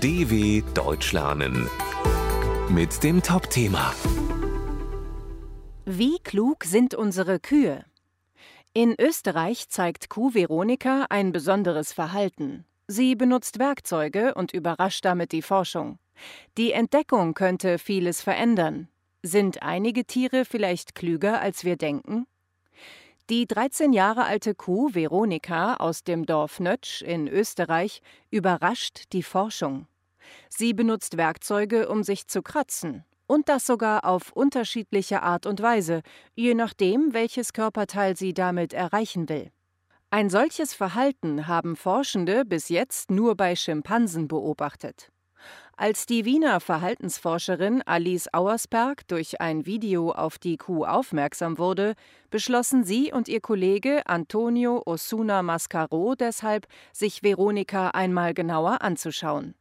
DW Deutsch lernen mit dem Top-Thema. Wie klug sind unsere Kühe? In Österreich zeigt Kuh Veronika ein besonderes Verhalten. Sie benutzt Werkzeuge und überrascht damit die Forschung. Die Entdeckung könnte vieles verändern. Sind einige Tiere vielleicht klüger, als wir denken? Die 13 Jahre alte Kuh Veronika aus dem Dorf Nötsch in Österreich überrascht die Forschung. Sie benutzt Werkzeuge, um sich zu kratzen. Und das sogar auf unterschiedliche Art und Weise, je nachdem, welches Körperteil sie damit erreichen will. Ein solches Verhalten haben Forschende bis jetzt nur bei Schimpansen beobachtet. Als die Wiener Verhaltensforscherin Alice Auersperg durch ein Video auf die Kuh aufmerksam wurde, beschlossen sie und ihr Kollege Antonio Osuna Mascaro deshalb, sich Veronika einmal genauer anzuschauen.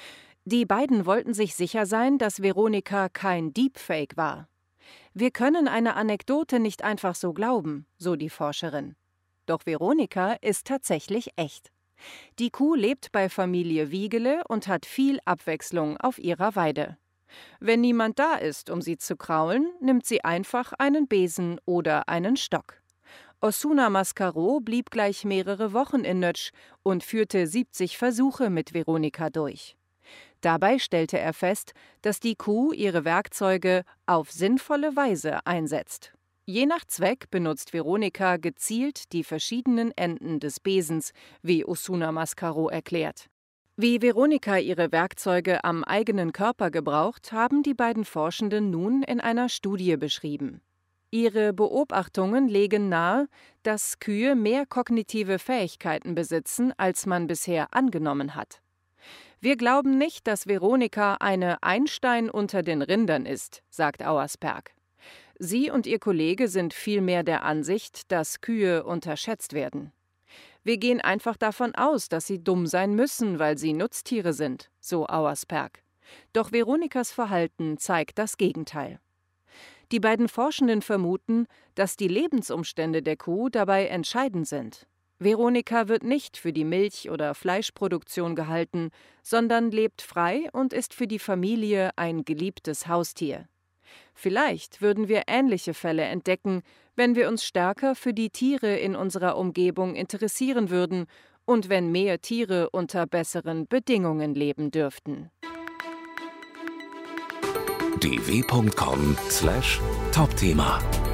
Die beiden wollten sich sicher sein, dass Veronika kein Deepfake war. Wir können eine Anekdote nicht einfach so glauben, so die Forscherin. Doch Veronika ist tatsächlich echt. Die Kuh lebt bei Familie Wiegele und hat viel Abwechslung auf ihrer Weide. Wenn niemand da ist, um sie zu kraulen, nimmt sie einfach einen Besen oder einen Stock. Osuna Mascaro blieb gleich mehrere Wochen in Nötsch und führte 70 Versuche mit Veronika durch. Dabei stellte er fest, dass die Kuh ihre Werkzeuge auf sinnvolle Weise einsetzt. Je nach Zweck benutzt Veronika gezielt die verschiedenen Enden des Besens, wie Osuna Mascaro erklärt. Wie Veronika ihre Werkzeuge am eigenen Körper gebraucht, haben die beiden Forschenden nun in einer Studie beschrieben. Ihre Beobachtungen legen nahe, dass Kühe mehr kognitive Fähigkeiten besitzen, als man bisher angenommen hat. Wir glauben nicht, dass Veronika eine Einstein unter den Rindern ist, sagt Auersperg. Sie und ihr Kollege sind vielmehr der Ansicht, dass Kühe unterschätzt werden. Wir gehen einfach davon aus, dass sie dumm sein müssen, weil sie Nutztiere sind, so Auersperg. Doch Veronikas Verhalten zeigt das Gegenteil. Die beiden Forschenden vermuten, dass die Lebensumstände der Kuh dabei entscheidend sind. Veronika wird nicht für die Milch- oder Fleischproduktion gehalten, sondern lebt frei und ist für die Familie ein geliebtes Haustier. Vielleicht würden wir ähnliche Fälle entdecken, wenn wir uns stärker für die Tiere in unserer Umgebung interessieren würden und wenn mehr Tiere unter besseren Bedingungen leben dürften. dw.com/Topthema